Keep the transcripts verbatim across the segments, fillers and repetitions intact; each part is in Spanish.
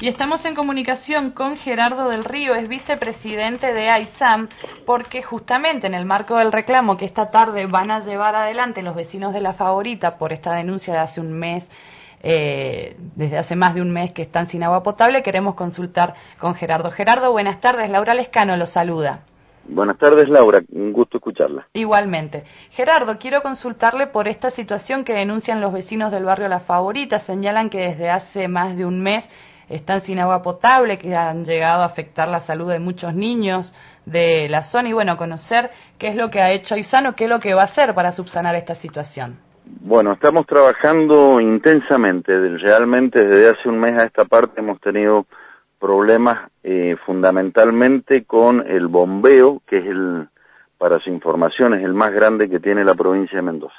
Y estamos en comunicación con Gerardo del Río, es vicepresidente de AISAM, porque justamente en el marco del reclamo que esta tarde van a llevar adelante los vecinos de La Favorita por esta denuncia de hace un mes, eh, desde hace más de un mes que están sin agua potable, queremos consultar con Gerardo. Gerardo, buenas tardes, Laura Lescano lo saluda. Buenas tardes, Laura, un gusto escucharla. Igualmente. Gerardo, quiero consultarle por esta situación que denuncian los vecinos del barrio La Favorita. Señalan que desde hace más de un mes están sin agua potable, que han llegado a afectar la salud de muchos niños de la zona y bueno, conocer qué es lo que ha hecho AISAM, qué es lo que va a hacer para subsanar esta situación. Bueno, estamos trabajando intensamente, realmente desde hace un mes a esta parte hemos tenido problemas eh, fundamentalmente con el bombeo, que es el, para su información, es el más grande que tiene la provincia de Mendoza.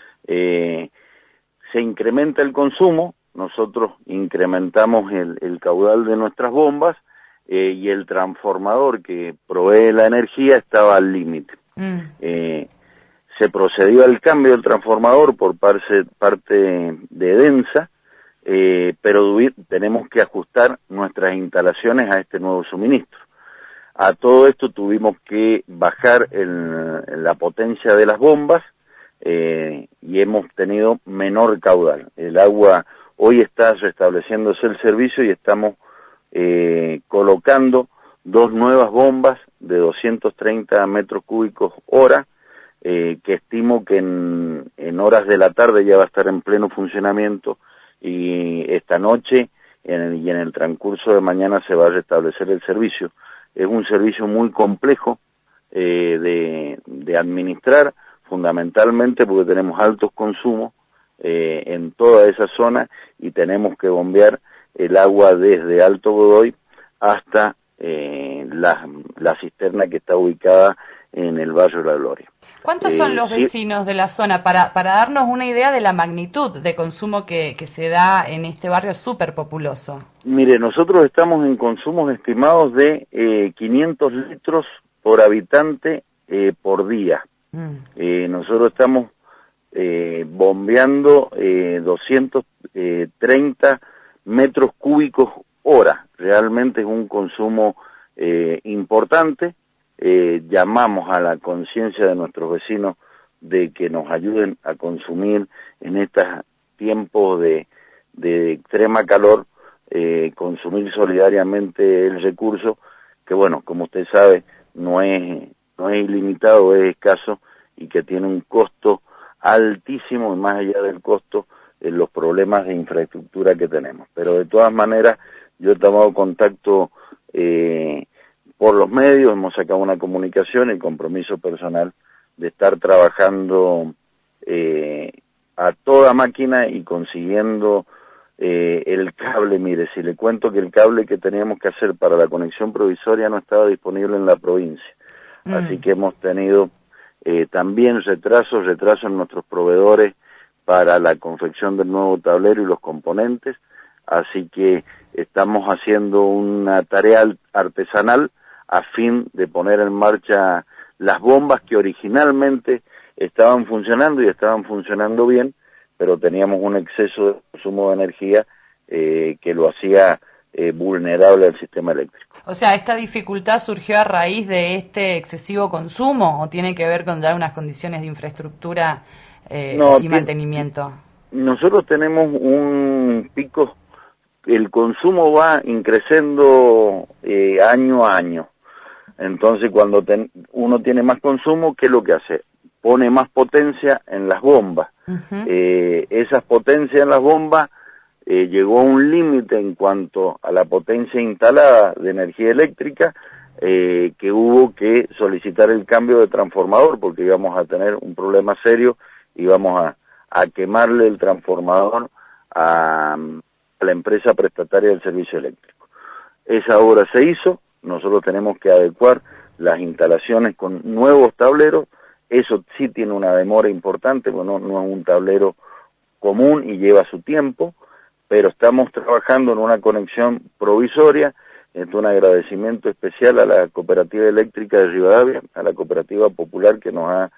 Eh, se incrementa el consumo, nosotros incrementamos el, el caudal de nuestras bombas eh, y el transformador que provee la energía estaba al límite. Mm. Eh, se procedió al cambio del transformador por parte, parte de Densa, eh, pero tenemos que ajustar nuestras instalaciones a este nuevo suministro. A todo esto tuvimos que bajar el, la potencia de las bombas eh, y hemos tenido menor caudal. El agua hoy está restableciéndose el servicio y estamos eh, colocando dos nuevas bombas de doscientos treinta metros cúbicos hora, eh, que estimo que en, en horas de la tarde ya va a estar en pleno funcionamiento y esta noche en el, y en el transcurso de mañana se va a restablecer el servicio. Es un servicio muy complejo eh, de, de administrar, fundamentalmente porque tenemos altos consumos eh, en toda esa zona y tenemos que bombear el agua desde Alto Godoy hasta eh, la, la cisterna que está ubicada en el barrio de La Gloria. ¿Cuántos son los vecinos de la zona? Para, para darnos una idea de la magnitud de consumo que, que se da en este barrio súper populoso. Mire, nosotros estamos en consumos estimados de eh, quinientos litros por habitante eh, por día. Mm. Eh, nosotros estamos eh, bombeando eh, doscientos treinta metros cúbicos hora. Realmente es un consumo eh, importante. Eh, llamamos a la conciencia de nuestros vecinos de que nos ayuden a consumir en estos tiempos de, de extrema calor, eh, consumir solidariamente el recurso, que bueno, como usted sabe, no es, no es ilimitado, es escaso y que tiene un costo altísimo y más allá del costo, en los problemas de infraestructura que tenemos. Pero de todas maneras, yo he tomado contacto eh, por los medios, hemos sacado una comunicación, el compromiso personal de estar trabajando eh, a toda máquina y consiguiendo eh, el cable. Mire, si le cuento que el cable que teníamos que hacer para la conexión provisoria no estaba disponible en la provincia, mm. así que hemos tenido eh, también retrasos, retrasos en nuestros proveedores para la confección del nuevo tablero y los componentes, así que estamos haciendo una tarea artesanal a fin de poner en marcha las bombas que originalmente estaban funcionando y estaban funcionando bien, pero teníamos un exceso de consumo de energía eh, que lo hacía eh, vulnerable al sistema eléctrico. O sea, ¿esta dificultad surgió a raíz de este excesivo consumo o tiene que ver con ya unas condiciones de infraestructura eh, no, y mantenimiento? Nosotros tenemos un pico, el consumo va increciendo eh, año a año. Entonces, cuando ten, uno tiene más consumo, ¿qué es lo que hace? Pone más potencia en las bombas. Uh-huh. Eh, esas potencias en las bombas eh, llegó a un límite en cuanto a la potencia instalada de energía eléctrica, eh, que hubo que solicitar el cambio de transformador porque íbamos a tener un problema serio, íbamos a, a quemarle el transformador a, a la empresa prestataria del servicio eléctrico. Esa obra se hizo. Nosotros tenemos que adecuar las instalaciones con nuevos tableros, eso sí tiene una demora importante, porque no, no es un tablero común y lleva su tiempo, pero estamos trabajando en una conexión provisoria. Entonces, un agradecimiento especial a la Cooperativa Eléctrica de Rivadavia, a la Cooperativa Popular que nos ha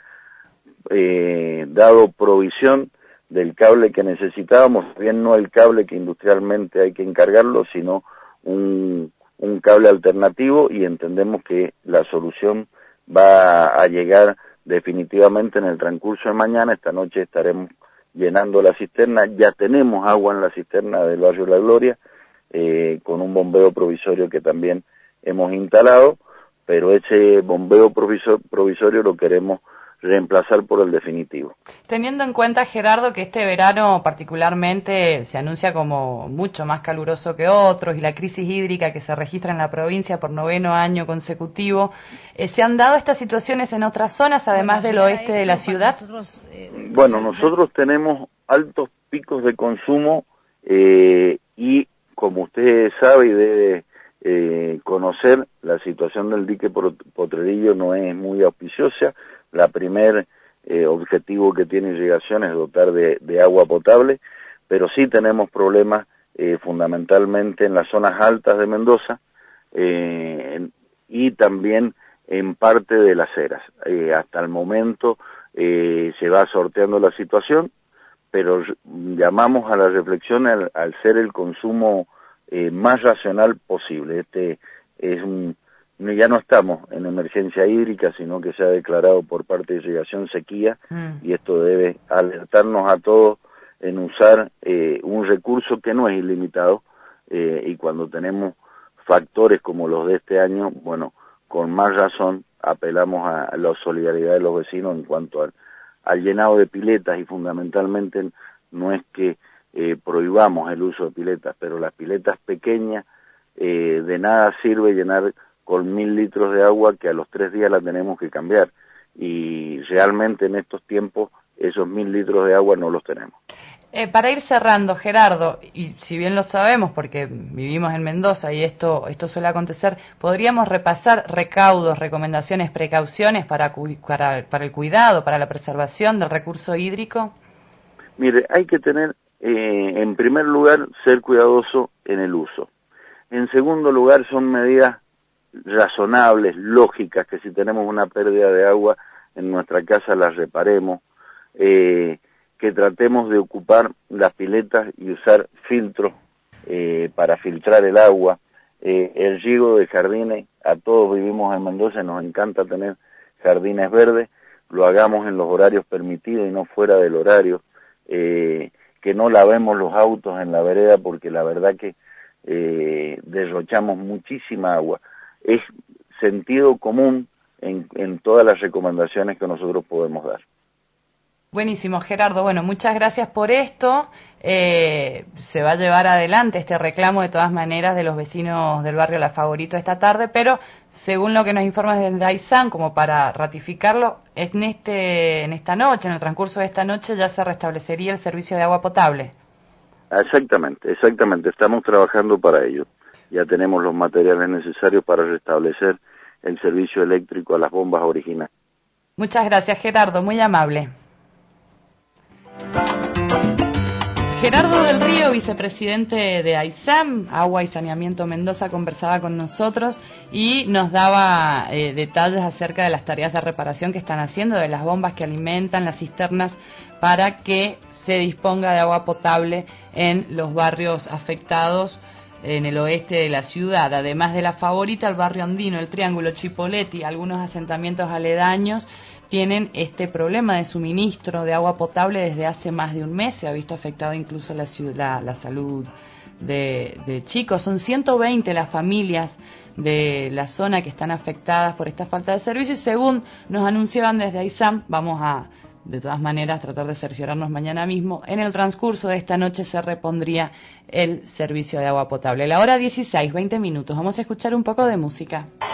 eh, dado provisión del cable que necesitábamos, bien no el cable que industrialmente hay que encargarlo, sino un, un cable alternativo y entendemos que la solución va a llegar definitivamente en el transcurso de mañana. Esta noche estaremos llenando la cisterna, ya tenemos agua en la cisterna del barrio La Gloria, eh, con un bombeo provisorio que también hemos instalado, pero ese bombeo provisor, provisorio lo queremos reemplazar por el definitivo. Teniendo en cuenta, Gerardo, que este verano particularmente se anuncia como mucho más caluroso que otros y la crisis hídrica que se registra en la provincia por noveno año consecutivo, eh, ¿se han dado estas situaciones en otras zonas, además bueno, del oeste de la ciudad? Nosotros, eh, bueno, nosotros tenemos altos picos de consumo eh, y, como usted sabe y debe eh, conocer, la situación del dique Potrerillo no es muy auspiciosa. La primer eh, objetivo que tiene irrigación es dotar de, de agua potable, pero sí tenemos problemas eh, fundamentalmente en las zonas altas de Mendoza eh, y también en parte de las eras. Eh, hasta el momento eh, se va sorteando la situación, pero llamamos a la reflexión al, al ser el consumo eh, más racional posible. Este es un ya no estamos en emergencia hídrica, sino que se ha declarado por parte de irrigación sequía, mm. y esto debe alertarnos a todos en usar eh, un recurso que no es ilimitado, eh, y cuando tenemos factores como los de este año, bueno, con más razón apelamos a la solidaridad de los vecinos en cuanto al, al llenado de piletas, y fundamentalmente no es que eh, prohibamos el uso de piletas, pero las piletas pequeñas, eh, de nada sirve llenar con mil litros de agua que a los tres días la tenemos que cambiar, y realmente en estos tiempos esos mil litros de agua no los tenemos. Eh, para ir cerrando, Gerardo, y si bien lo sabemos porque vivimos en Mendoza y esto esto suele acontecer, ¿podríamos repasar recaudos, recomendaciones, precauciones para, para, para el cuidado, para la preservación del recurso hídrico? Mire, hay que tener, eh, en primer lugar, ser cuidadoso en el uso. En segundo lugar, son medidas razonables, lógicas, que si tenemos una pérdida de agua en nuestra casa las reparemos, eh, que tratemos de ocupar las piletas y usar filtros eh, para filtrar el agua, eh, el riego de jardines. A todos vivimos en Mendoza, nos encanta tener jardines verdes, lo hagamos en los horarios permitidos y no fuera del horario, eh, que no lavemos los autos en la vereda porque la verdad que eh, derrochamos muchísima agua. Es sentido común en, en todas las recomendaciones que nosotros podemos dar. Buenísimo, Gerardo. Bueno, muchas gracias por esto. Eh, se va a llevar adelante este reclamo de todas maneras de los vecinos del barrio La Favorito esta tarde, pero según lo que nos informa desde AISAM, como para ratificarlo, en, este, en esta noche, en el transcurso de esta noche, ya se restablecería el servicio de agua potable. Exactamente, exactamente. Estamos trabajando para ello. Ya tenemos los materiales necesarios para restablecer el servicio eléctrico a las bombas originales. Muchas gracias, Gerardo, muy amable. Gerardo del Río, vicepresidente de AISAM, Agua y Saneamiento Mendoza, conversaba con nosotros y nos daba eh, detalles acerca de las tareas de reparación que están haciendo, de las bombas que alimentan las cisternas para que se disponga de agua potable en los barrios afectados en el oeste de la ciudad. Además de La Favorita, el barrio andino, el Triángulo, Chipoleti, algunos asentamientos aledaños tienen este problema de suministro de agua potable desde hace más de un mes. Se ha visto afectado incluso la, la, la salud de, de chicos. Son ciento veinte las familias de la zona que están afectadas por esta falta de servicio y según nos anunciaban desde AISAM, vamos a de todas maneras tratar de cerciorarnos mañana mismo, en el transcurso de esta noche se repondría el servicio de agua potable. La hora dieciséis, veinte minutos. Vamos a escuchar un poco de música.